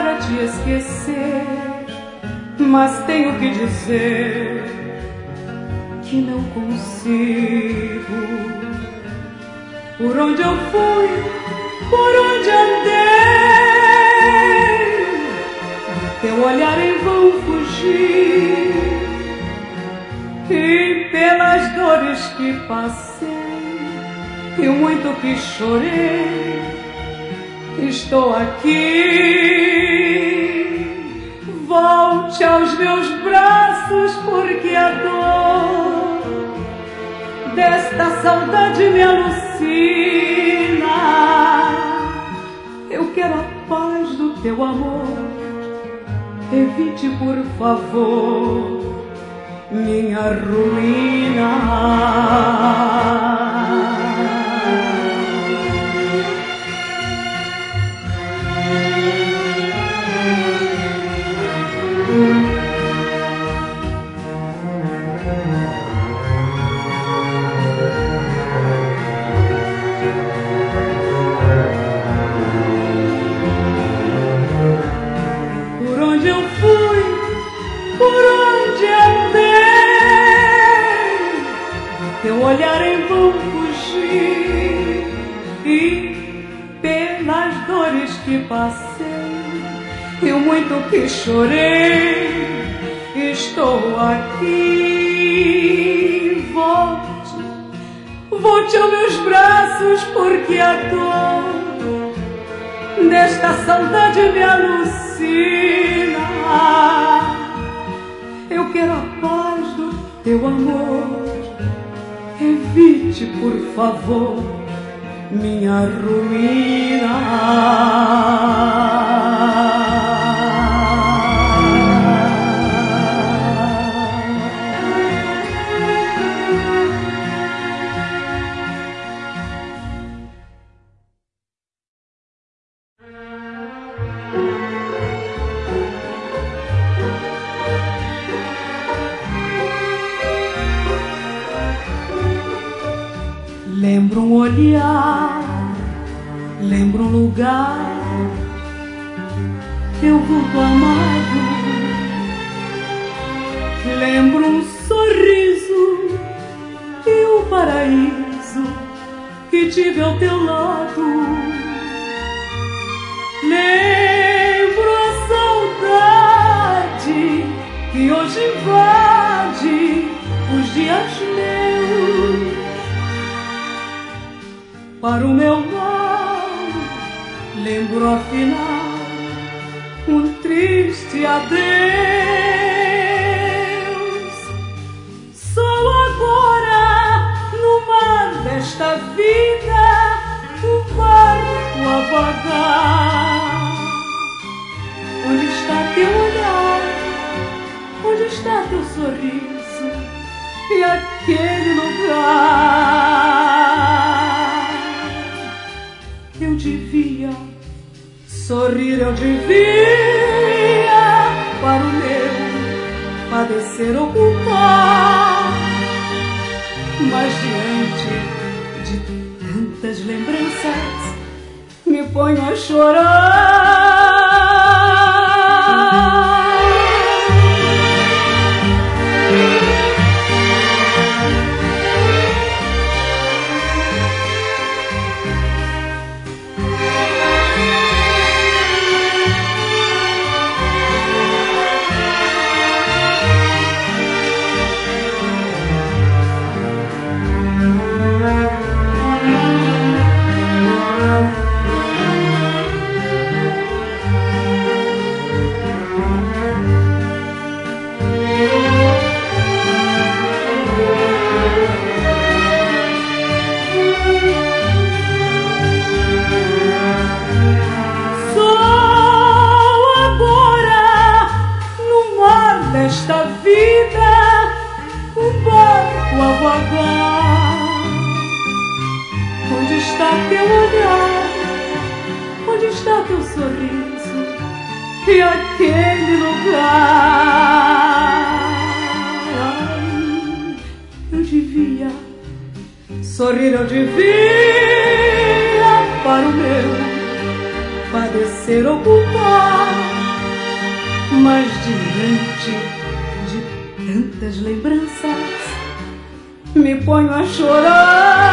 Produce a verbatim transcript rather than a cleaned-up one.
para te esquecer, mas tenho que dizer que não consigo. Por onde eu fui, por onde andei, teu olhar em vão fugir, e pelas dores que passei, e o muito que chorei, estou aqui. Volte aos meus braços, porque a dor desta saudade me alucina. Eu quero a paz do teu amor, evite por favor minha ruína. Olhar em vão fugir, e pelas dores que passei, e o muito que chorei, estou aqui. Volte, volte aos meus braços, porque a dor desta saudade me alucina. Eu quero a paz do teu amor, evite, por favor, minha ruína. Lembro um olhar, lembro um lugar, teu vulto amado. Lembro um sorriso e o paraíso que tive ao teu lado. Lembro a saudade que hoje invade os dias meus. Para o meu lado, lembro afinal um triste adeus. Sou agora no mar desta vida, um barco a vagar. Onde está teu olhar? Onde está teu sorriso? E aquele lugar? Eu devia sorrir, eu devia para o meu padecer ocultar, mas diante de tantas lembranças me ponho a chorar. Esta vida, um barco a vagar. Onde está teu olhar? Onde está teu sorriso? E aquele lugar? Ai, eu devia sorrir, eu devia para o meu padecer ocultar, mas diante de tantas lembranças me ponho a chorar.